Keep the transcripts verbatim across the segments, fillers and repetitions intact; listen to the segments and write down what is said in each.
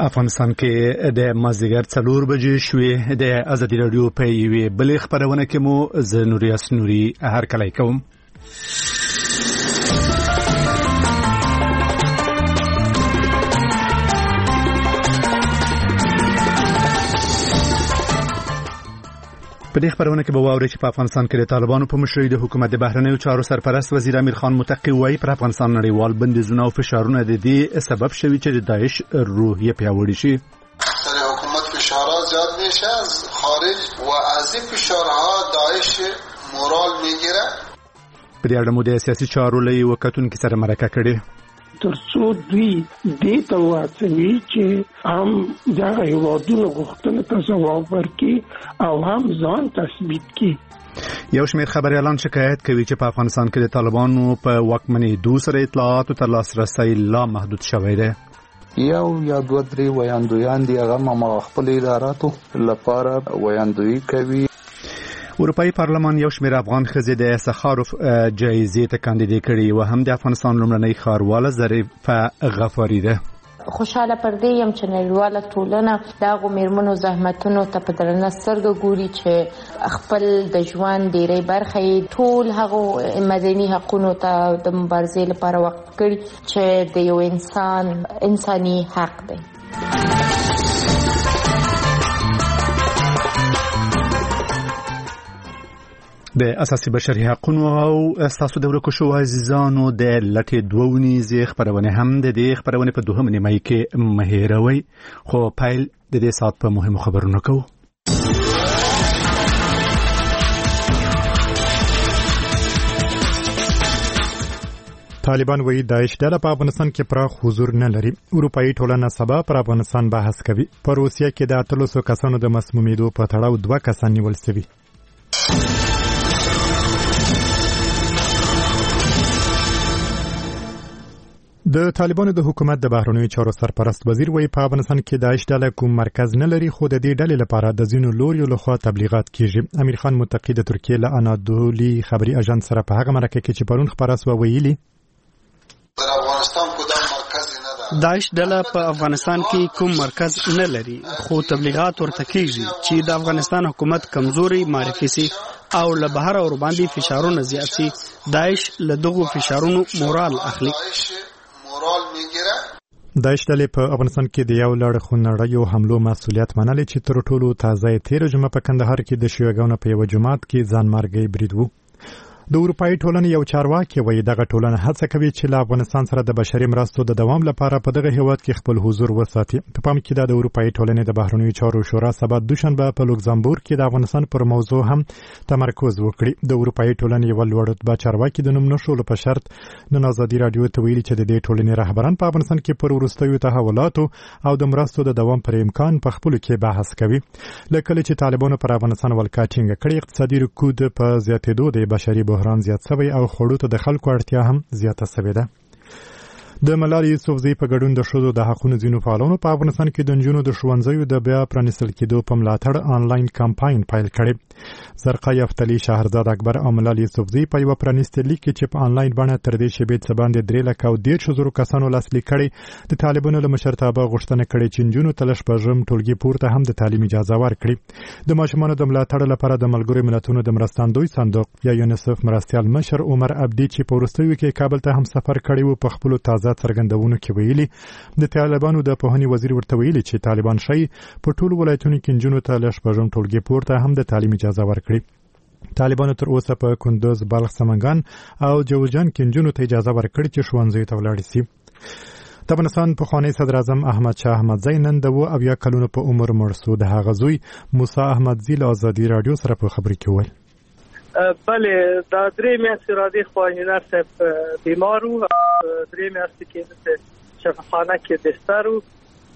افغانستان کې د مازدیګر څلور بجې شوې. د ازادي راډیو په یوې بلې خپرونه کې مو زه نوریاس نوري هرکلی کوم. په دې خبرونه کې به واورئ چې په افغانستان کې د طالبانو په مشرۍ د حکومت د بهرنیو چارو سرپرست وزیر امیر خان متقی وایي پر افغانستان نړیوال بندیزونه او فشارونه د دې سبب شوي چې د داعش روحیه پیاوړې شي. سر حکومت فشارها زیاد میشه از خارج و از این فشارها داعش مورال میگیره. په دې اړه مو د سیاسي چارو له یوه کتونکي سره مرکه کړې. ترڅو دوی دې ته واڅوي چې هم دغه هیوادونو غوښتنه ته ځواب ورکړي او هم ځان تثبیت کړي. یو شمېر خبریالان شکایت کوي چې په افغانستان کې د طالبانو په واکمنېدو سره اطلاعاتو ته لاسرسی لا محدود شوی دی. یو یا دوه درې ویاندویان دي هغه ما خپل اداراتو لپاره ویاندویي کوي. اروپایي پارلمان یو شمېر افغان ښځې د سخاروف جایزې ته کاندیدې کړي و هم د افغانستان لومړنۍ ښارواله ظریفه غفاري ده. خوشاله پر دې یم چې نړیواله ټولنه د هغو میرمنو زحمتونو ته په درنه سترګه ګوري چې خپل د ژوند ډېری برخه یې ټول هغو مدني حقونو ته د مبارزې لپاره وقف کړي چې د یو انسان انساني حق دی. د اساسي بشري حقوقو او ستاسو د ورکو شو عزیزانو د لټې دوه ونیزې خبرونه هم د دې خبرونه په دوهم نیمه کې مهیروي. خو پایل د دې سات په مهمو خبرونو کوو. طالبان وایي داعش ډله په افغانستان کې پراخ حضور نه لري. اروپایي ټولنه سبا پر افغانستان بحث کوي. په روسیه کې د اتلسو کسانو د مسمومیدو په تړاو دوه کسان نیول شوي. د طالبانو د حکومت د بهرنیو چارو سرپرست وزیر وایي په افغانستان کې داعش ډله کوم مرکز نه لري، خو د دې ډلې لپاره د ځینو لوریو لخوا تبلیغات کیږي. امیر خان متقی د ترکیې له انادولي خبري اژانس سره په هغه مرکه کې چې پرون خبره سوه ویلي داعش ډله په افغانستان کې کوم مرکز نه لري، خو تبلیغات ورته کیږي چې د افغانستان حکومت کمزوري معرفي سي او له بهر اور باندې فشارونه زیات سي. داعش له دغو فشارونو مورال اخلي. داعش ډلې په افغانستان کې د یو لړ خونړیو حملو مسؤلیت منلی چې تر ټولو تازه تیر جمعه په کندهار کې د شیعاګانو په یو جماعت کې ځانمرګي برید وو. د اروپایي ټولنې یو چارواکي وایي دغه ټولنه هڅه کوي چې له افغانستان سره د بشري مرستو د دوام لپاره په دغه هیواد کې خپل حضور وساتي. په پام کې د اروپایي ټولنې د بهرنیو چارو شورا سبا دوشنبه په لوکزامبورګ کې د افغانستان پر موضوع هم تمرکز وکړي. د اروپایي ټولنې یو لوړ رتبه چارواکي د نوم نشولو په شرط نن ازادي رادیو ته ویلي چې د دې ټولنې رهبران په افغانستان کې پر وروستیو تحولاتو او د مرستو د دوام پر امکان په خپلو کې بحث کوي. لکه چې طالبانو پر افغانستان ولکه ټینګه کړې، اقتصادي رکود په زیاتېدو د بشري بحران زیات شوی او خوړو ته د خلکو اړتیا هم زیاته شوې ده. د ملالۍ یوسفزۍ په ګډون د ښځو د حقونو ځینو فعالانو په افغانستان کې د نجونو د ښوونځیو د بیا پرانیستل کېدو په ملاتړ آنلاین کمپاین پیل کړی. زرقا یفتلي شهرزاد اکبر او ملالۍ یوسفزۍ په یوه پرانیستې لیک کې چې په آنلاین بڼه تر دې شیبې څه باندې درې لکه او دېرش زرو کسانو لاسلیک کړی، د طالبانو له مشرتابه غوښتنه کړې چې نجونو ته له شپږم ټولګي پورته هم د تعلیم اجازه ورکړي. د ماشومانو د ملاتړ لپاره د ملګرو ملتونو د مرستندوی صندوق یا یونیسف مرستیال مشر عمر عبدي چې په وروستیو کې کابل ته هم سفر کړی و په خپلو تازه څرګندونو کې ویلي د طالبانو د پوهنې وزیر ورته ویلي چې طالبان شي په ټولو ولایتونو کې نجونو ته له شپږم ټولګي پورته هم د تعلیم اجازه ورکړي. طالبانو تر اوسه په کندوز، بلخ، سمنګان او جوزجان کې نجونو ته اجازه ورکړي چې ښوونځیو ته ولاړ شي. د افغانستان پخوانی صدر اعظم احمد شاه احمدزی نن د اوه اویا کلونو په عمر مړ شو. د هغه زوی موسی احمدزی له ازادي راډیو سره په خبرې کې وویل بله دا درې میاشتې راځي خو انجینر صاحب بیمار و، درې میاشتې کې شفاخانه کې بستر و،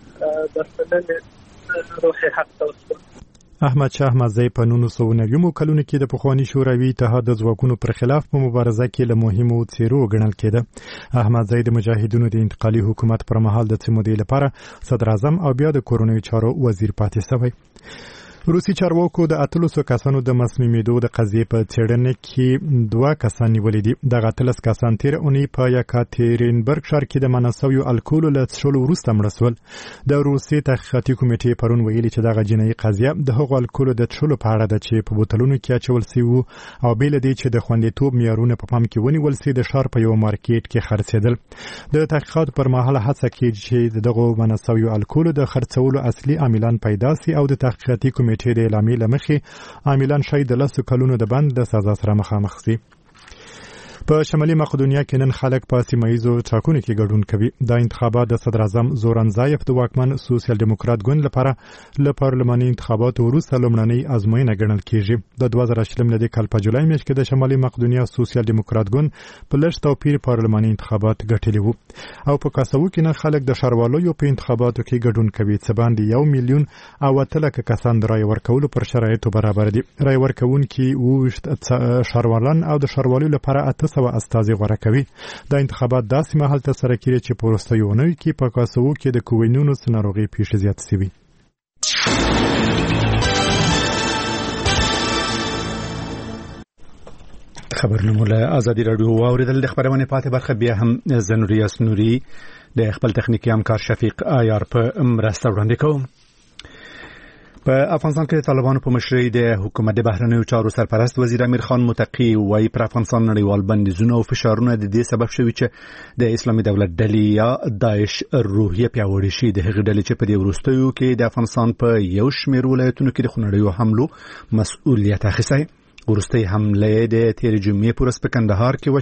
بس نن روح حق ته وسپارل. احمد شاه احمدزی په نولس سوه نوي کلونو کې د پخواني شوروي اتحاد د ځواکونو پر خلاف په مبارزه کې له مهمو څیرو ګڼل کېده. احمدزی د مجاهدینو د انتقالي حکومت پر مهال د څه مودې لپاره صدر اعظم او بیا د کورنیو چارو وزیر پاتې شوی. روسي چارواکو د اتلسو کسانو د مسمومیدو د قضیې په څېړنه کې دوه کسان نیولي دي. دغه اتلس کسان تېره اونۍ په یکاترینبرګ ښار کې د منع شویو الکولو له څښلو وروسته مړه شول. د روسي تحقیقاتي کمیټې پرون ویلي چې دغه جنایي قضیه د هغو الکولو د څښلو په اړه ده چې په بوتلونو کې اچول سوي وو او بې له دې چې د خوندیتوب معیارونه په پام کې ونیول سي د ښار په یو مارکیټ کې خرڅېدل. د تحقیقاتو پر مهال هڅه کېږي چې دغه منع شویو الکولو د خرڅولو اصلي عاملان پیدا سي او د تحقیقاتي کمیټې د اعلامیې له مخې عاملان شاید د لسو کلونو د بند د سزا سره مخامخ سي. په شمالي مقدونیا کې نن خلک په سیمایزو ټاکنو کې ګډون کوي. دا انتخابات د صدر اعظم زوران زایف د واکمن سوسیال دیموکرات ګوند لپاره له پارلماني انتخاباتو وروسته لومړنۍ ازموینه ګڼل کېږي. د دوه زره شلم د کال په جولای میاشت کې د شمالي مقدونیا سوسیال دیموکرات ګوند په لږ توپیر پارلماني انتخابات ګټلي وو او په کاسو کې نن خلک د ښاروالۍ په انتخاباتو کې ګډون کوي. څه باندې یو میلیون او اته لکه کسان د رای ورکولو پر شرایطو برابر دي. رای ورکوونکي اوویشت ښاروالان او د ښاروالۍ لپاره اته سوه استازي غوره کوي. دا انتخابات داسې مهال ترسره کیږي چې په وروستیو اونیو کې په کاسو کې د کووینونو ناروغۍ پیښې زیاتې شوي. خبرونه مو له ازادي راډیو واوریدل. د خبرونه پاتې برخه بیا هم زنوري اسنوري د خپل تخنیکی همکار شفیق آیار په مرسته وړاندې کوم. په افغانستان کې طالبانو په مشرۍ د حکومت د بهرنیو چارو سرپرست وزیر امیر خان متقی وايي پر افغانستان نړیوال بندیزونه او فشارونه د دې سبب شوي چې د اسلامي دولت ډلې یا داعش روحیه پیاوړې شي. د هغې ډلې چې په دې وروستیو کې د افغانستان په یو شمېر ولایتونو کې د خونړیو حملو مسؤلیت اخیستی. وروستۍ حمله د تېرې جمعې په ورځ په کندهار کې وه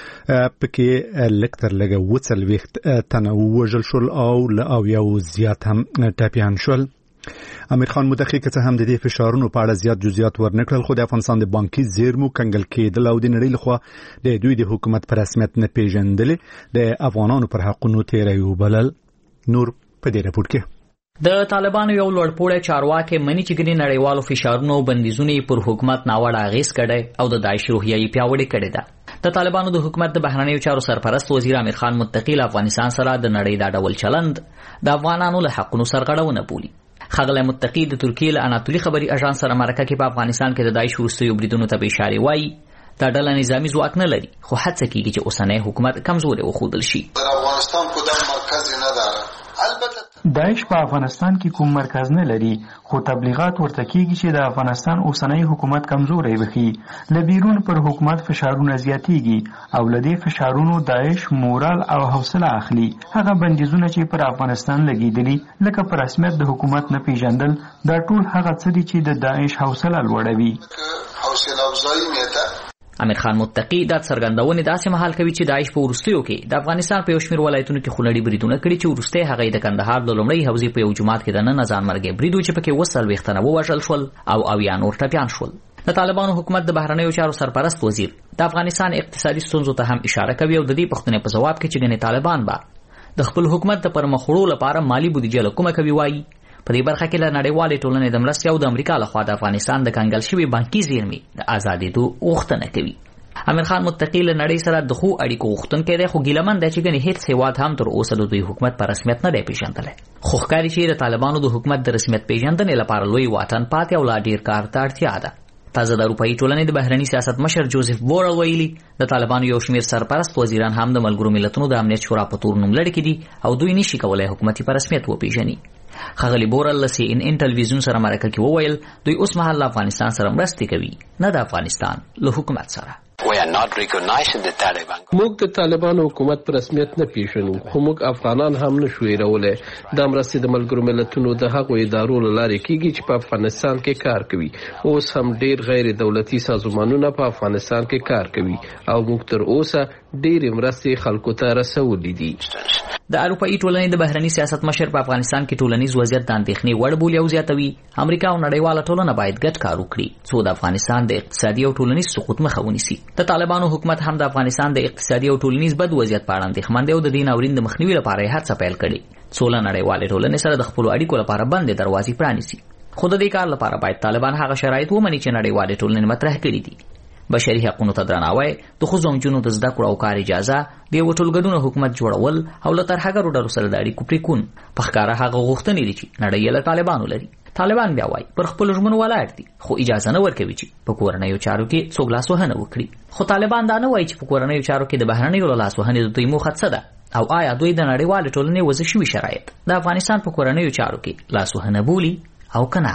چې پکې لږ تر لږه اووه څلوېښت تنه ووژل شول او له اویاو زیات هم ټپیان شول. امیر خان متقی که څه هم د دې فشارونو په اړه زیات جزئیات ورنکړل خو د افغانستان د بانکي زیرمو کنګل کېدل او د نړۍ لخوا د دوی د حکومت په رسمیت نه پیژندلې د افغانانو پر حقونو تېری وبلل. نور په دې راپور کې د طالبانو یو لوړپوړی چارواکي مني چې ګنې نړیوالو فشارونو او بندیزونو پر حکومت ناوړه اغېز کړی او د داعش روحیه یې پیاوړې کړې ده. د طالبانو د حکومت د بهرنیو چارو سرپرست وزیر امیر خان متقی له افغانستان سره د نړۍ دا ډول چلند د افغانانو له حقونو سرغړونه بولي. خغله متقی د ترکیې له اناتولي خبري اژانس سره مرکه کې په افغانستان کې د داعش وروستیو بریدونو ته اشاره وایي دا ډله نظامی ځواک نه لري خو هڅه کیږي چې اوسنی حکومت کمزوري وښودل شي. در افغانستان کدام مرکز نه داره. البته داعش په افغانستان کې کوم مرکز نه لري خو تبلیغات ورته کیږي چې د افغانستان اوسنی حکومت کمزوري وي. له بیرون پر حکومت فشارونه زیاتېږي او له دې فشارونو داعش مورال او حوصله اخلي. هغه بندیزونه چې پر افغانستان لګیدلي لکه په رسمیت د حکومت نه پیژندل دا ټول هغه څه دي چې د داعش حوصله لوړوي. حوصله افزایی میته. امیر خان متقی دا څرګندونه داسې مهال کوي چې داعش په وروستیو کې د افغانستان په یو شمېر ولایتونو کې خونړي بریدونه کړي چې وروستی هغه د کندهار د لومړۍ حوزې په یو جومات کې د نن ځان مرګي برید چې پکې اووه څلوېښت تنه ووژل شول او اویا نور ټپیان شول. د طالبانو حکومت د بهرنیو چارو سرپرست وزیر د افغانستان اقتصادي ستونزو ته هم اشاره کوي او د دې پوښتنې په ځواب کې چې ګنې طالبان به د خپل حکومت د پرمخوړو لپاره مالی بودیجه له کومه کوي وایي په دې برخه کې له نړیوالې ټولنې د مرستې او د امریکا لخوا د افغانستان د کنګل شوي بانکي زیرمې د ازادېدو غوښتنه کوي. امیر خان متقی له نړۍ سره د خو اړیکو غوښتونکی دی خو ګیلمن دی چې ګنې هیڅ هیواد هم تر اوسه د دوی حکومت په رسمیت نه دی پیژندلی. خو ښکاري چې د طالبانو د حکومت د رسمیت پیژندنې لپاره لوی واټن پاتې او لا ډیر کار ته اړتیا ده. تازه د اروپایي ټولنې د بهرني سیاست مشر جوزف بورل ویلي د طالبانو یو شمېر سرپرست وزیران هم د ملګرو ملتونو د امنیت شورا په تور نوملړ کې دي او دوی نشي کولای حکومتي په رسمیت وپیژني. خغلی بورل له سی ان ان ټلویزیون سره مرکه کې وویل دوی اوس مهال له افغانستان سره مرستې کوي نه د افغانستان له حکومت سره. موږ د طالبانو حکومت په رسمیت نه پیژنو خو موږ افغانان هم نشو هیرولی. دا مرستې د ملګرو ملتونو د هغو ادارو له لارې کیږي چې په افغانستان کې کار کوي. اوس هم ډیر غیر دولتي سازمانونه په افغانستان کې کار کوي او موږ تر اوسه ډیرې مرستې خلکو ته رسولې دي. د اروپایي ټولنې د بهرني سیاست مشر په افغانستان کې ټولنیز وضعیت د اندېښنې وړ بولي او زیاتوي امریکا او نړیواله ټولنه باید ګډ کار وکړي څو د افغانستان د اقتصادي او ټولنیز سقوط مخه ونیسي. د طالبانو حکومت هم د افغانستان د اقتصادي او ټولنیز بد وضعیت په اړه اندېښمن دی او د دې ناورین د مخنیوي لپاره یې هڅه پیل کړې څو له نړیوالې ټولنې سره د خپلو اړیکو لپاره بندې دروازې پرانیسي. خو د دې کار لپاره باید طالبان هغه شرایط ومني چې نړیوالې ټولنې مطرح کړي دي. بشري حقوقو ته درناوی، د ښځو او نجونو د زده کړو او کار اجازه، د یو ټولګډون حکومت جوړول او له ترهګرو ډلو سره د اړیکو پرېکون په ښکاره هغه غوښتنې دي چې نړۍ له طالبانو لري. طالبان بیا وایي پر خپل ژمنو ولاړ دي خو اجازه نه ورکوي چې په کورنیو چارو کې څوک لاسوهنه وکړي. خو طالبان دا نه وایي چې په کورنیو چارو کې د بهرنیو لاسوهنې د دوی موخه څه ده او آیا دوی د نړیوالې ټولنې وضع شوي شرایط د افغانستان په کورنیو چارو کې لاسوهنه بولي او کنه.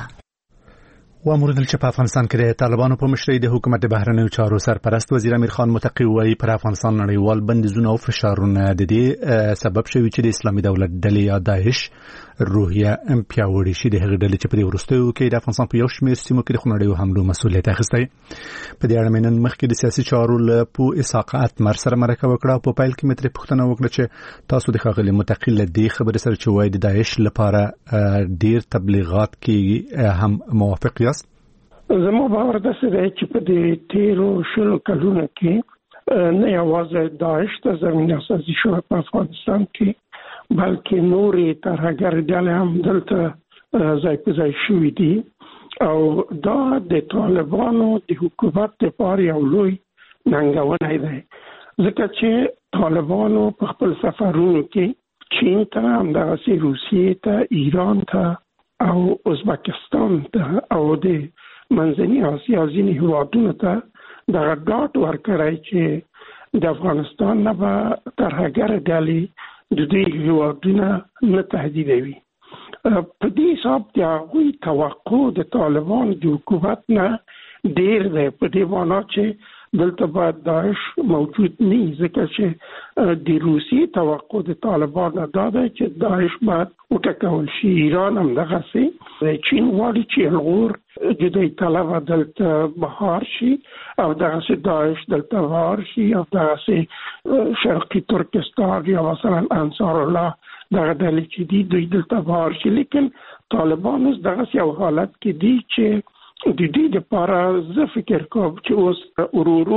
واموردل چې په افغانستان کې د طالبانو په مشرۍ د حکومت د بهرنیو چارو سرپرست وزیر امیر خان متقی وایي پر افغانستان نړیوال بندیزونه او فشارونه د دې سبب شوي چې د اسلامي دولت ډلې یا داعش روحیه پیاوړې شي. د هغې ډلې چې په دې وروستیو کې د افغانستان په یو شمېر سیمو کې د خونړیو حملو مسؤلیت اخیستی. په دې اړه مې نن مخکې د سیاسي چارو له پوه اسحاق اتمر سره مرکه وکړه او په پیل کې مې ترې پوښتنه وکړه چې تاسو د ښاغلي متقي له دې خبرې سره چې وایي د داعش لپاره ډېر تبلیغات کېږي هم موافق یاست؟ زما باور داسې دی چې په دې تیرو شلو کلونو کې نه یوازې داعش ته زمینه سازي شوه په افغانستان کې بلکې نورې ترهګرې ډلې هم دلته ځای په ځای شوي دي او دا د طالبانو د حکومت لپاره یو لوی ننګونی دی ځکه چې طالبانو په خپل سفرونو کې چین ته همدغسې روسیې ته ایران ته او ازبکستان ته او د منځني اسیا ځینې هېوادونو ته دغه ډاډ ورکړی چې د افغانستان نه به ترهګرې ډلې د دوی هېوادونه نه تهدیدوي. په دې حساب د هغوی توقع د طالبانو د حکومت نه ډېر دی په دې معنا چې دلته باید داعش موجود نه وي ځکه چې د روسیې توقع د طالبانو دا دی چې داعش باید وټکول شي. ایران هم دغسې چین غواړي چې الغور جدای طلبه دلته بهار شي او دغسې داعش دلته بهار شي او دغسې شرقي ترکستان یا مثلا انصار الله دغه ډلې چې دي دوی دلته بهار شي. لیکن طالبان اوس دغسې یو حالت کې دي چې د دې لپاره زه فکر کوم چې اوس ورورو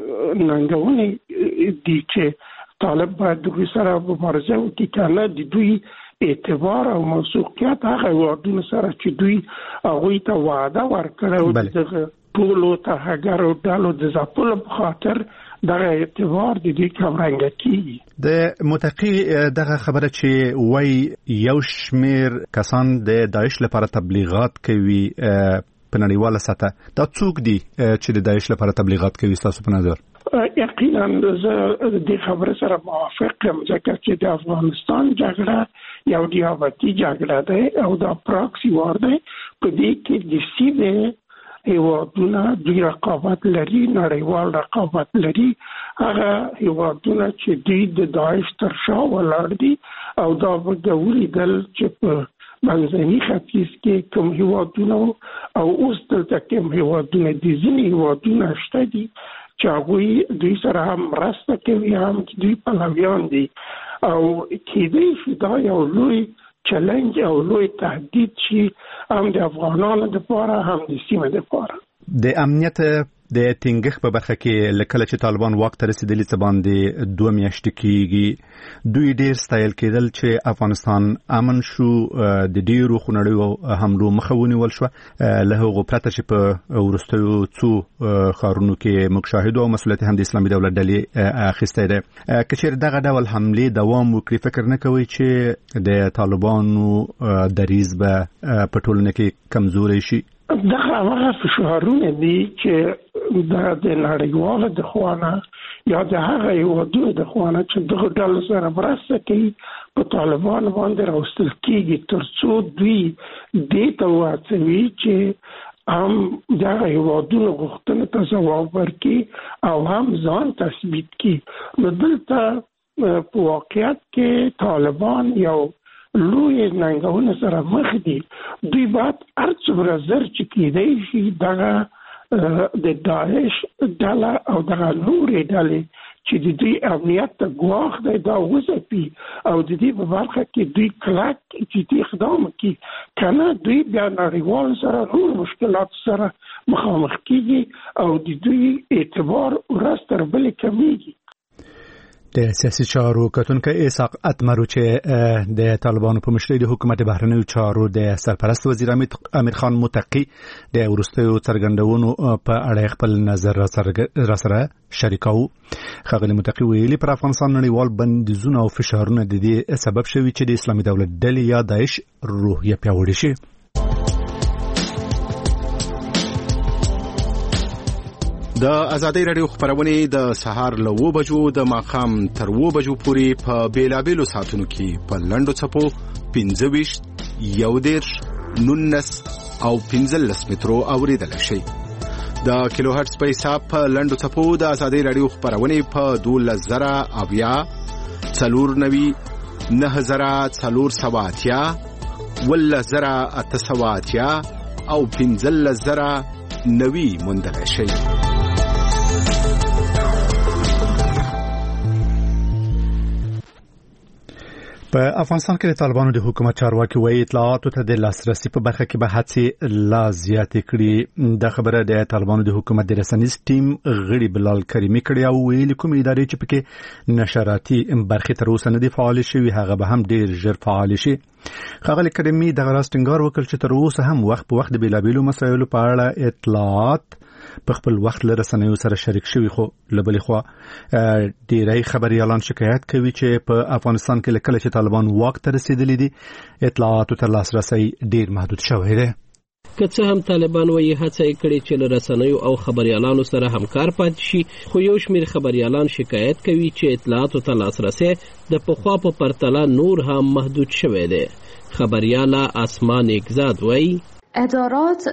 ننګونې دي چې طالب باید د دوی سره مبارزه وکړي که نه د دوی اعتبار او موثوقیت هغه هېوادونو سره چې دوی هغوی ته وعده ورکړی او دغه ټولو ترهګرو ډلو د ځپلو په خاطر دغه اعتبار د دوی کمرنګه کېږي. د متقي دغه خبره چې وایي یو شمېر کسان د داعش لپاره تبلیغات کوي په نړیواله سطح دا څوک دي چې د داعش لپاره تبلیغات کوي ستاسو په نظر؟ یقینا زه د دې خبرې سره موافق یم ځکه چې د افغانستان جګړه یو دیابتي جګړه ده او دا پراکسي وار ده. په دې کې د سیمې هېوادونه دوی رقابت لري نړیوال رقابت لري هغه هېوادونه چې دوی د داعش تر شا ولاړ دي او دا به ولیدل چې په منځني ختیځ کې کوم هېوادونه او اوس دلته کوم هېوادونه دي ځینې هېوادونه شته دي چې هغوی دوی سره هم مرسته کوي هم دوی پلویان دي او کېدای شي دا یو لوی چلنج او لوی تهدید شي هم د افغانانو دپاره هم د سیمې دپاره. د امنیت د ټینګښت په برخه کې لکه چې طالبان واک ته رسیدلي څه باندې دوه میاشتې کېږي دوی ډېر ستایل کېدل چې افغانستان امن شو د ډېرو خونړیو حملو مخه ونیول شوه له هغو پرته چې په وروستیو څو ښارونو کې موږ شاهدو او مسؤلیت هم د اسلامي دولت ډلې اخیستی دی. که چېرې دغه ډول حملې دوام وکړي فکر نه کوئ چې د طالبانو دریځ به په ټولنه کې کمزوری شي؟ دغه هغه فشارونه دي چې د نړیوالو د خوا یا د هغه هېوادونو د خوا چې دغه ډلو سره مرسته کوي په طالبانو باندې راوستل کېږي تر څو دوی دې ته وهڅوي چې هم دغه هېوادونو غوښتنو ته ځواب ورکړي او هم ځان تثبیت کړي. نو دلته په واقعیت کې طالبان یو لوی ننګونو سره مخ دي. دوی باید هر څومره زر چې کېدای شي دغه د داعش ډله او دغه نورې ډلې چې د دوی امنیت ته ګواښ دی دا وځپي او د دې په برخه کې دوی کلک جدي اقدام وکړي که نه دوی بیا نړیوال سره نور مشکلات سره مخامخ کېږي او د دوی اعتبار ورځ تر بلې کمیږي. د سیاسي چارو کتونکی اسحاق اتمر چې د طالبانو په مشرۍ د حکومت بهرنیو چارو د سرپرست وزیر امیر خان متقي د وروستیو څرګندونو په اړه خپل نظر را سره شریکاو. ښاغلي متقي ویلي پر افغانستان نړیوال بندیزونه او فشارونه د دې سبب شوي چې د اسلامي دولت ډلې یا داعش روحیه پیاوړې شي. د ازادۍ راډیو خبرونه د سهار له اوه بجو د ماښام تر اوه بجو پورې په بیلابېلو ساعتونو کې په لنډو څپو پنځه ویشت یو دېرش نولس او پنځلس مترو اورېدلی شئ. د کیلو هرټز په حساب په لنډو څپو د ازادۍ راډیو خبرونه په دولس زره اویا څلور نوي نه زره څلور سوه اتیا اوولس زره اته سوه اتیا او پنځلس زره نوي موندلی شئ. په افغانستان کې د طالبانو د حکومت چارواکي وايي اطلاعاتو ته د لاسرسي په برخه کې به هڅې لا زیاتې کړي. د خبره د طالبانو د حکومت د رسنیز ټیم غړي بلال کریمي کړي او ویلي کوم ادارې چې پکې نشراتي برخه تر اوسه نه دي فعال شوي هغه به هم ډیر ژر فعال شي. ښاغلي کریمي د غراس ټینګار وکړ چې تر اوسه هم وخت په وخت د بیلابېلو مسایلو په اړه اطلاعات په خپل وخت له رسنیو سره شریک شوي، خو له بلې خوا ډېری خبریالان شکایت کوي چې په افغانستان کې له کله چې طالبان واک ته رسېدلي دي اطلاعاتو ته لاسرسی ډېر محدود شوی دی. که څه هم طالبان وایي هڅه یې کړې چې له رسنیو او خبریالانو سره همکار پاتې شي، خو یو شمېر خبریالان شکایت کوي چې اطلاعاتو ته لاسرسی د پخوا په پرتله نور هم محدود شوی دی. خبریاله اسمان اگزاد وایي ادارات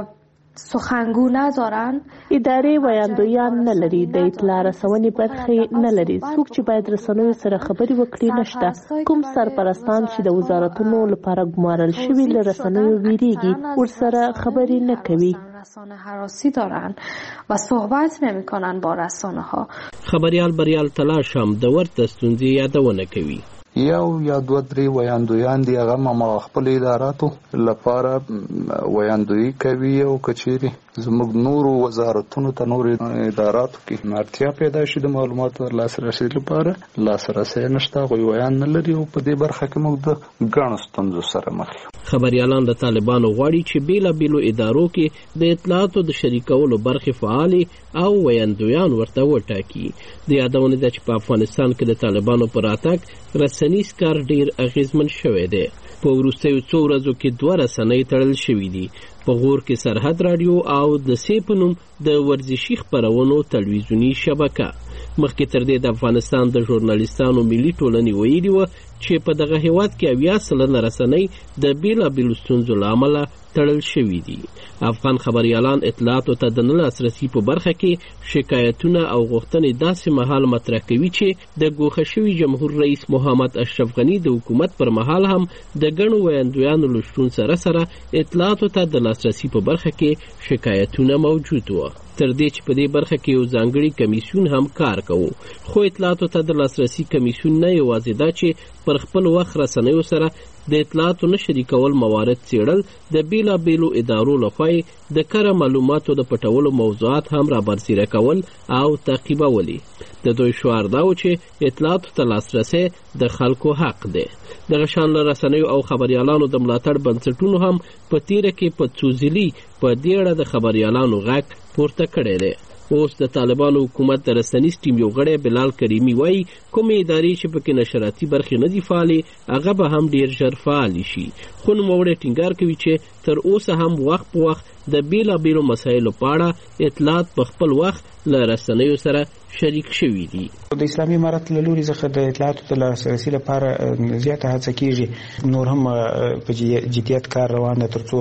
سخنگو ندارن، ادارې ویاندویان نه لري، د اطلاع رسونې برخې نه لري، څوک چې باید رسنیو سره خبرې وکړي نشته. کوم سرپرستان چې د وزارتونو لپاره ګمارل شوي له رسنیو ویریږي ورسره خبرې نه کوي. رسانه هراسی دارن و صحبت نمیکنن با رسانه ها. خبریال بریال تلاش هم د ورته ستونزې یادونه کوي. یو یا دوه درې ویاندویان دي هغه ما خپل اداراتو لپاره ویاندویي کوي او کچېري زموږ نورو وزارتونو ته نور اداراتو کې اړتیا پیدا شي د معلوماتو لاسرسي لپاره لاسرسي نشته، غوي ویان نه لري او په دې برخه کې موږ د ګڼو ستونزو سره مخ یو. خبریالان د طالبانو غواړي چې بیلا بیلو ادارو کې د اطلاعاتو د شریکولو برخې فعالي او ویاندویان ورته وټاکي. د یادونه ده چې په افغانستان کې د طالبانو پر راتګ رسنیز کار ډیر اغیزمن شوی دی. په وروستیو څو ورځو کې دوه رسنۍ تړل شوي دي، په غور کې سرحد رادیو او د سی په نوم د ورزشي خپرونو تلویزیوني شبکه. مخکې تر دې د افغانستان د ژورنالیستانو ملي ټولنې ویلي وه چې په دغه هیواد کې اویا سلنه رسنۍ د بیلابیلو ستونزو له امله تړل شوي دي. افغان خبریالان اطلاعاتو ته د نه لاسرسي په برخه کې شکایتونه او غوښتنې داسې مهال مطرح کوي چې د ګوښه شوي جمهور رئیس محمد اشرف غني د حکومت پر مهال هم د ګڼو ویاندویانو له شتون سره سره اطلاعاتو ته د لاسرسي په برخه کې شکایتونه موجود وو. تر دې چې په دې برخه کې یو ځانګړي کمیسیون هم کار کوو، خو اطلاعاتو ته د لاسرسي کمیسیون نه یوازې دا چې پر خپل وخت رسنیو سره د اطلاعاتو نه شریکول موارد څېړل، د بیلابیلو ادارو لخوا د کره معلوماتو د پټولو موضوعات هم رابرسېره کول او تعقیبولي. د دوی شعار دا و چې اطلاعاتو ته لاسرسی د خلکو حق دی. دغه شان له رسنیو او خبریالانو د ملاتړ بنسټونو هم په تیره کې په څو ځلي په دې اړه د خبریالانو غږ پورته کړی دی. اوس د طالبانو حکومت د رسنیز ټیم یو غړی بلال کریمي وایي کومې ادارې چې پکې نشراتي برخې نه دي فعالې هغه به هم ډیر ژر فعالې شي. خو نوموړی ټینګار کوي چې تر اوسه هم وخت په وخت د بیلابیلو مسایلو په اړه اطلاعات په خپل وخت له رسنیو سره شریک شوي دي. د اسلامي امارت له لوري څخه د اطلاعاتو د لاسرسي لپاره زیاته هڅه کیږي، نور هم په جدیت کار روان دی ترڅو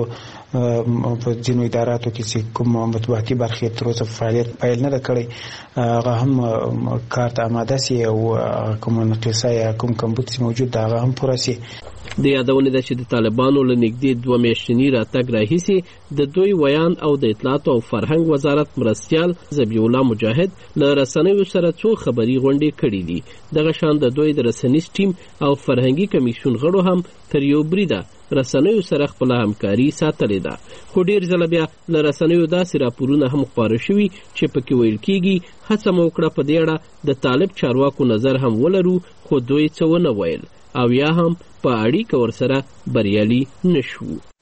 په ځینو اداراتو کې چې کوم مطبوعاتي برخې تر اوسه فعالیت پیل نه ده کړی هغه هم کار ته آماده سي او کوم نقصه یا کوم کمبود چې موجود ده هغه هم پوره سي. د یادونه ده چې د طالبانو له نږدې دوه میاشتني راتګ راهیسې د دوی ویان او د اطلاعاتو او فرهنګ وزارت مرستیال ذبیح الله مجاهد له رسنیو سره څو خبري غونډې کړي دي. دغه شان د دوی د رسنیز ټیم او فرهنګي کمیسیون غړو هم تر یو بریده رسنیو سره خپل همکاري ساتلې ده. خو ډیر ځله بیا له رسنیو داسې راپورونه هم خپاره شوي چې پکې ویل کېږي هڅه مو وکړه په دې اړه د طالب چارواکو نظر هم ولرو، خو دوی څه ونه ویل او یا هم په اړیکه ورسره بریالي نشو.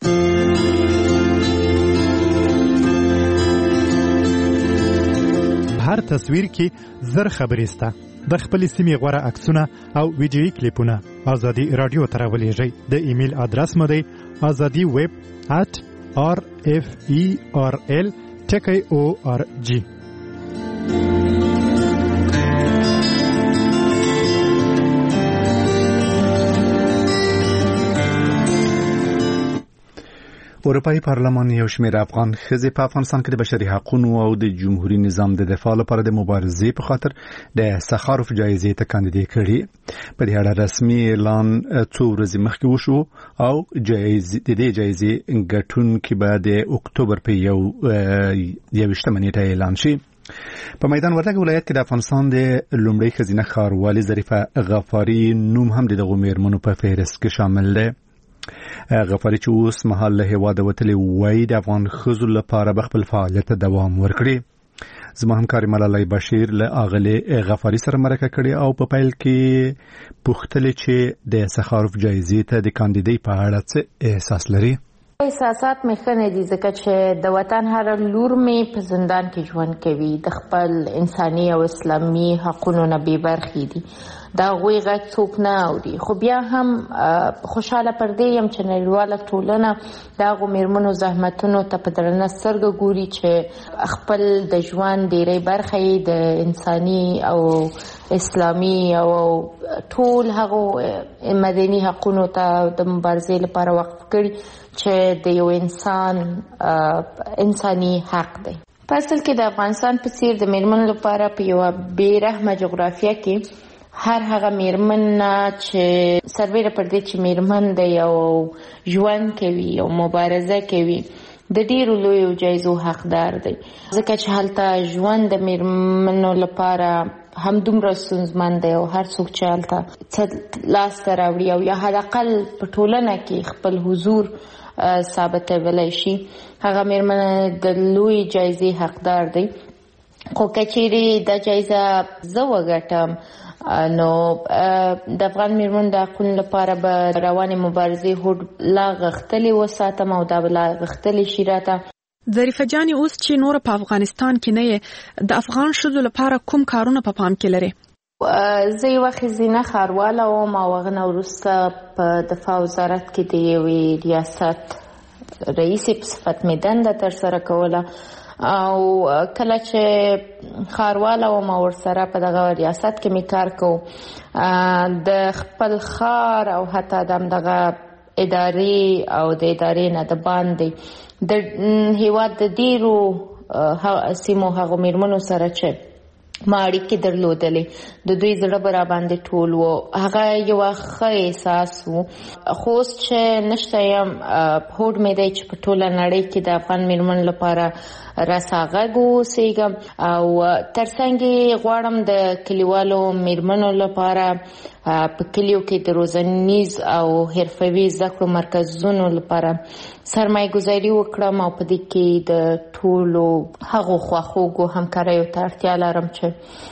هر تصویر کې زر خبرې سته. د خپل سیمې غوره عکسونه او ویډیویي کلیپونه ازادي رادیو ته راولېږئ. د ایمیل ادرس مو دی ازادي ویب ات آر اف ای آر ال ټکی او آر جی. اروپאי پارلمان یو شمېر افغان ښځې په افغانستان کې د بشري حقوقو او د جمهوریت نظام د دفاع لپاره د مبارزې په خاطر د سخاروف جایزې ته کاندیدې کړي. په دې اړه رسمي اعلان څو ورځې مخکې وشو او جایزې د دې جایزې ګټونکي به د اکتوبر په یو یویشتمه نیټه اعلان شي. په میدان وردګ ولایت کې د افغانستان د لومړۍ ښځینه ښاروالې ظریفه غفاري نوم هم د دغو مېرمنو په فهرست کې شامل دی. غفاري چې اوس مهال له هېواده وتلې وایي د افغان ښځو لپاره به خپل فعالیت ته دوام ورکړي. زما همکاري ملالۍ بشیر له اغلې غفاري سره مرکه کړې او په پیل کې پوښتلې چې د سخاروف جایزې ته د کاندیدۍ په اړه څه احساس لري. احساسات مې ښه نه دي ځکه چې د وطن هر لور مې په زندان کې ژوند کوي، د خپل انساني او اسلامي حقونو نه بې برخې دي، دا هغوی غږ څوک نه اوري. خو بیا هم خوشحاله پر دې یم چې نړیواله ټولنه د هغو مېرمنو زحمتونو ته په درنه سترګه ګوري چې خپل د ژوند ډېری برخه یې د انساني او اسلامي او ټول هغو مدني حقونو ته د مبارزې لپاره وقف کړي چې د یو انسان انساني حق دی. په اصل کې د افغانستان په څیر د مېرمنو لپاره په یوه بې رحمه جغرافیه کې هر هغه مېرمن چې سربیره پر دې چې مېرمن دی او ژوند کوي او مبارزه کوي د ډېرو لویو جایزو حقدار دی، ځکه چې هلته ژوند د مېرمنو لپاره هم دومره ستونزمن دی او هر څوک چې هلته څه لاسته راوړي او یا حداقل په ټولنه کې خپل حضور ثابتولی شي هغه مېرمن د لوی جایزې حقدار دی. خو که چیرې دا جایزه زه وګټم نو د افغان مېرمنو د حقونو لپاره به روانې مبارزې هوډ لا غښتلې وساتم او دا به لا غښتلې شي راته. ظریفه جانې اوس چې نور په افغانستان کې نه یې د افغان ښځو لپاره کوم کارونه په پام کې لري؟ زه یوه ښځینه ښارواله وم او هغه نه وروسته په دفاع وزارت کې د یوې ریاست رئیسې په صفت مې دنده ترسره کوله او کله چې ښارواله وم او ورسره په دغه ریاست کې مې کار کوو د خپل ښار او حتی د همدغه ادارې او د ادارې نه د باندې د هېواد د ډېرو سیمو هغو مېرمنو سره چې ما اړیکې درلودلې د دوی زړه به راباندې ټول و، هغه یوه ښه احساس و. خو اوس چې نشته یم هوډ مې دی چې په ټوله نړۍ کې د افغان مېرمنو لپاره رسا غږ واوسېږم او تر څنګ یې غواړم د کلیوالو مېرمنو لپاره په کلیو کې د روزنیز او حرفوي زده کړو مرکزونو لپاره سرمایه ګذاري وکړم او په دې کې د ټولو هغو خواخوږو همکاریو ته اړتیا لرم چې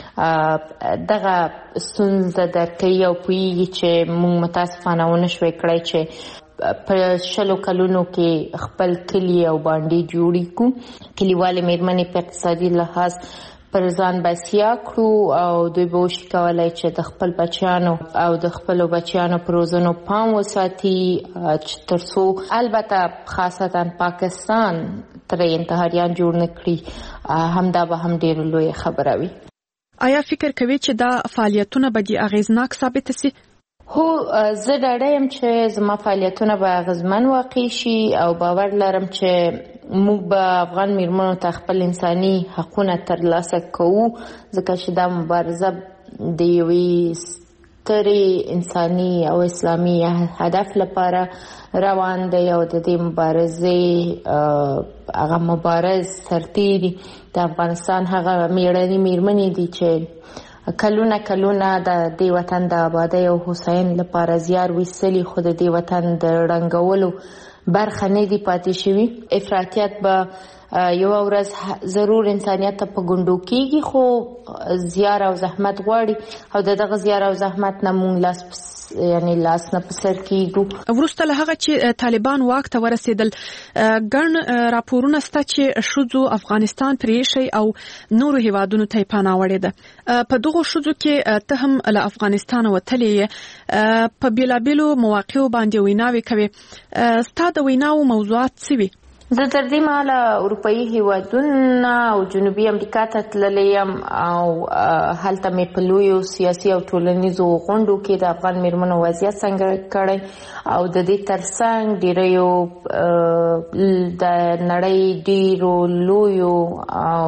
دغه ستونزه درک کوي او پوهېږي چې موږ متاسفانه ونه شوی کړی چې په شلو کلونو کې خپل کلی او باندې جوړې کړو. کلیوالې مېرمنې په اقتصادي لحاظ پر ځان بسیا کړو او دوی به وشي کولی چې د خپل بچیانو او د خپلو بچیانو په روزنو پام وساتي تر څو البته خاصتا پاکستان ترې انتحاریان جوړ نه کړي، همدا به هم ډېره لویه خبره وي. آیا فکر کوي چې دا فعالیتونه به دې اغېزناک ثابت شي؟ هو زه ډاډه یم چې زما فعالیتونه به اغېزمن واقع شي او باور لرم چې موږ به افغان مېرمنو ته خپل انساني حقونه ترلاسه کوو، ځکه چې دا مبارزه د یوې سترې انساني او اسلامي هدف لپاره روان دی او د دې مبارزې هغه مبارز سرتیري د افغانستان هغه مېړني مېرمنې دي چې کلونه کلونه د دې وطن د آبادۍ او هوساینې لپاره زیار ویستلي خو د دې وطن د ړنګولو برخه نه دي پاتې شوي. افراطیت به یوه ورځ ضرور انسانیت ته په ګونډو کېږي، خو زیار او زحمت غواړي او د دغه زیار او زحمت نه مونږ لاس یعنی لاس نه په سر کېږو. وروسته له هغه چې طالبان واک ته ورسېدل ګڼ راپورونه شته چې ښځو افغانستان پرېښی او نورو هېوادونو ته یې پناه وړې ده. په دغو ښځو کې ته هم له افغانستانه وتلې یې، په بېلابېلو مواقعو باندې ویناوې کوې، ستا د ویناوو موضوعات څه وي؟ زه تر دې مهاله اروپایي هیوادونه او جنوبي امریکا ته تللی یم او هلته مې په لویو سیاسي او ټولنیزو غونډو کې د افغان میرمنو وضعیت څنګه کړی او د دې ترڅنګ ډیریو د نړۍ ډیرو لویو او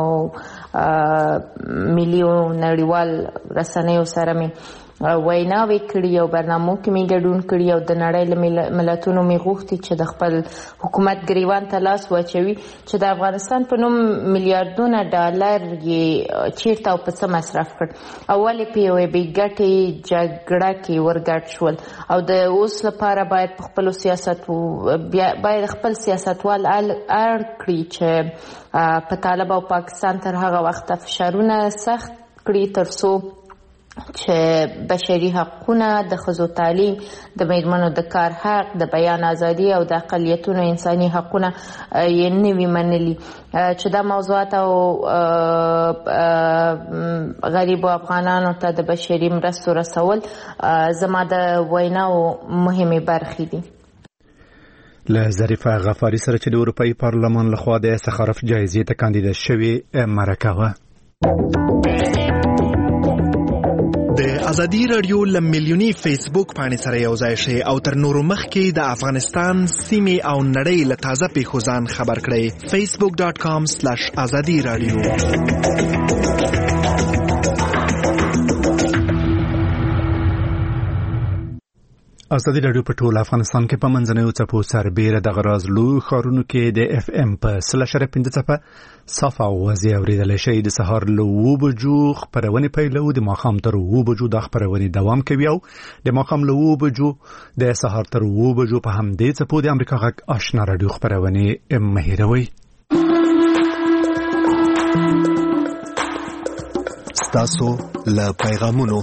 ملي او نړیوال رسنیو سره مې ویناوې کړي او برنامو کې مې ګډون کړي او د نړۍ له ملتونو مې غوښتي چې د خپل حکومت ګریوان ته لاس واچوي چې د افغانستان په نوم میلیارډونه ډالر یې چیرته او په څه مصرف کړ او ولې په یوې بې ګټې جګړه کې ورګډ شول او د اوس لپاره باید په خپلو سیاست باید خپل سیاستوال اړ کړي چې په طالب او پاکستان تر هغه وخته فشارونه سخت کړي تر څو چې بشري حقونه د ښځو تعلیم د میرمنو د کار حق د بیان ازادي او د اقلیتونو انساني حقونه یې نه وي منلي چې دا موضوعات او غریبو افغانانو ته د بشري مرستو رسول زما د ویناو مهمې برخې دي. له ظریفه غفاري سره چې د اروپایي پارلمان لخوا د سخارف جایزې ته کاندیدا شوې مرکه وه. د ازادي رادیو له میلیوني فیسبوک باندې سره یو ځای شئ او تر نورو مخکې د افغانستان سیمې او نړۍ له تازه پیښو ځان خبر کړئ. فیسبوک ډاټ کام سلیش ازادي رادیو. ازادي رادیو په ټول افغانستان کې په منځنیو څپو سربیره د غراز لوی ښارونو کې د اف ام په سل اشاریه پنځه څپه صافه اوازې اورېدلی شئ. د سهار له اوو بجو خپرونې پیلو، د ماښام تر اوو بجو دا خپرونې دوام کوي او د ماښام له اوو بجو د سهار تر اوو بجو په همدې څپو د امریکا غږ آشنا رادیو خپرونې مه هېروئ. ستاسو له پیغامونو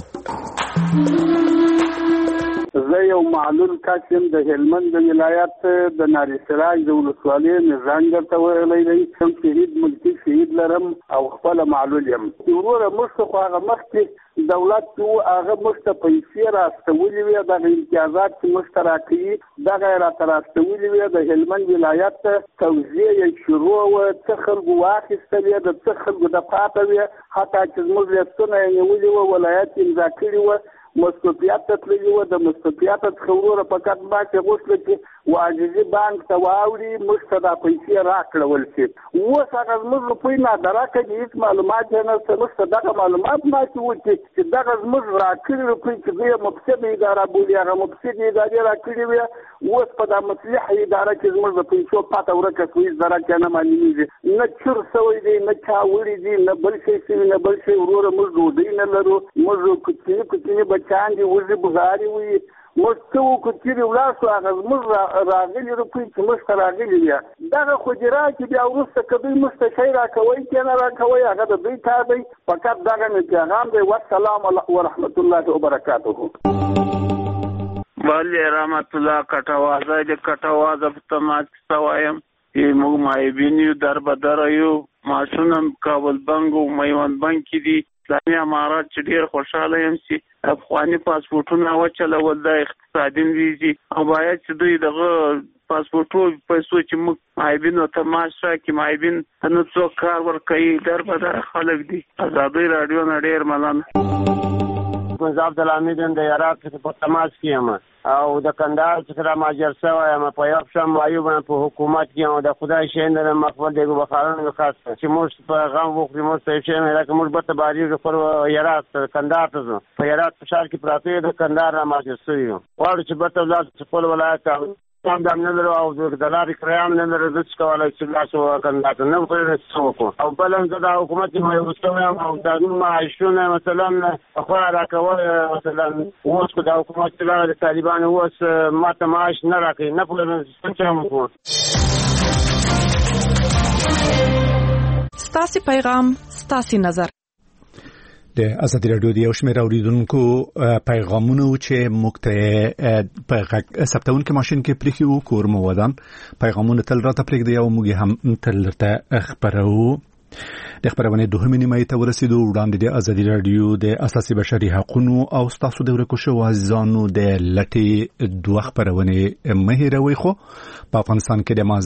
زه یو معلول کس یم د هلمند ولایت د ناری سراج د ولسوالۍ نظام درته ویلی دی. شهید ملکي شهید لرم او خپل معلول یم. وروره موږ ته خو هغه مخکې دولت چې و هغه موږ ته پیسې راستولې وې، دغه امتیازات چې موږ ته راکوي دغه یې راته راستولې وې. د هلمند ولایت ته توزیع یې شروع وه، څه خلکو واخیستلې، د څه خلکو د پاته وې، حتی چې زموږ لیستونه یې نیولي وه، ولایت یې امضا کړي وه، مستوفیات ته تللي وه. د مستوفیات څخه وروره فقط باید یې غوښتله چې عاجزي بانک ته واوړي، موږ ته دا پیسې راکړول شي. اوس هغه زموږ روپۍ نادرکه دي، هېڅ معلومات یې نشته. موږ ته دغه معلومات ماتې وکړي چې دغه زموږ راکړي روپۍ چې دوی یې مفسده اداره بولي، هغه مفسدې ادارې راکړي وې. اوس په دا مصلحه اداره کې زموږ د پیسو پاته ورکه شوې، هېڅ درک یې نه معلومېږي، نه چور شوی دی، نه چا وړي دي، نه بل شی شوي، نه بل شی. وروره موږ ډوډۍ نه لرو، موږ کوچني کوچني بچیان دي، وزې بغارې وي. موږ څه وکړو چیرې ولاړ شو، هغه زموږ راغلي روپۍ چې موږ ته راغلي وي دغه خو دې راکړي. بیا وروسته که دوی موږ ته شی راکوئ که نه راکوئ هغه د دوی کار دی. فقط دغه مې پیغام دی. والسلام ورحمة الله وبرکاته. بله رحمت الله کټوازه د کټوازه په تماس سوایم موږ مایبین یو در بدر یو ماشونم کابل بانک او میوند بانک دي. اسلامي امارات چې ډېر خوشاله یم چې افغاني پاسپورټونه وچلول د اقتصادي ویزې او باید چې دوی دغه پاسپورټو پیسو چې موږ مایبینو ته معاش راکړي، مایبین ته نه څوک کار ورکوي، در بدر خلک دي. ازادي راډیو نه ډېر مننه. زه عبدالحمید یم د عراق څخه په تماس کې یم او د کندهار څخه را مهاجر شوی یم. په یو شم معیوب یم په حکومت کې او د خدای شی نه لرم مقبول دی بخارونه خاص چې موږ په غم وکړو، موږ ته شی نه راکړو، موږ به ته باریږو پر عراق کندهار ته ځو. په عراق په ښار کې پراته د کندهار را مهاجر شوي یو. غواړو چې به ته ولاړ خپل ولایت هم دام نه لرو او د لارې کرایه هم نه لرو، زه څه کولی چې لاړ شو کندهار ته، نه به څه وکړو. او بل هم زه د حکومت کې معیوب شوی یم او دا نور معاشونه مثلا خورا راکول، مثلا اوس که د حکومت چې راغلي طالبان اوس ما ته معاش نه راکوي، نه پوهېږم څه هم وکړو. ستاسې پیغام ستاسې نظر. د ازادي راډیو د یو شمېر اوریدونکو پیغامونه چې موږ ته په ثبتونکي ماشین کې پرېښي وو کور مو ودان پیغامونه تل راته پرېږدئ او موږ هم تل درته خپروو. د خپرونې دوهمې نیمایي ته ورسېدو. وړاندې د ازادي راډیو د اساسي بشري حقونو او ستاسو د ورکو شوو عزیزانو د لټې دوه خپرونې مه هېروئ. خو په افغانستان کې د